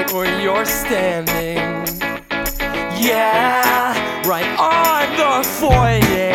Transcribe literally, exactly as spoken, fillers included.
where you're standing. Yeah, right on the foyer.